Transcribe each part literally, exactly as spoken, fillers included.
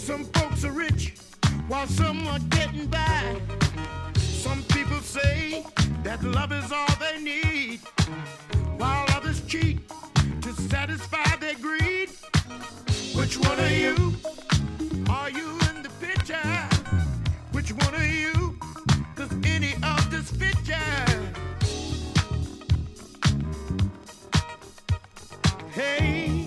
Some folks are rich while some are getting by. Some people say that love is all they need, while others cheat to satisfy their greed. Which one are you? Are you in the picture? Which one are you? Does any of this fit ya? Hey,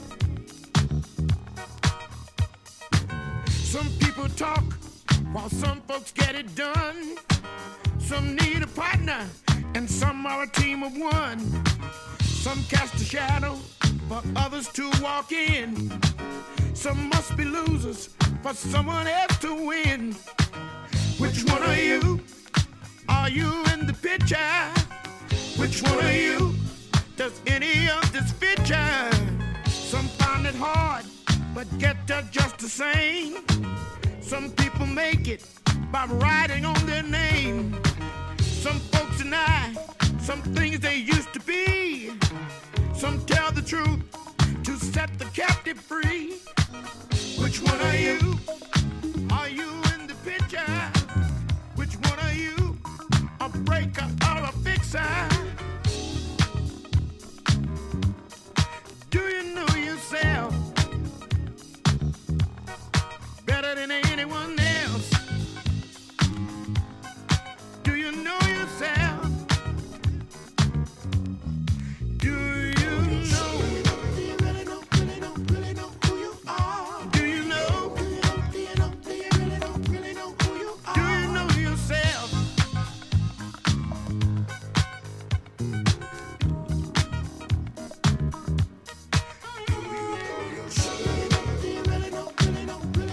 some people talk while some folks get it done. Some need a partner and some are a team of one. Some cast a shadow for others to walk in. Some must be losers for someone else to win. Which one are you? Are you in the picture? Which one are you? Does any of this fit ya? Some find it hard, but get there just the same. Some people make it by writing on their name. Some folks deny some things they used to be. Some tell the truth to set the captive free. Which one are you? Are you in the picture? Which one are you? A breaker or a fixer? Do you know yourself better than anyone else?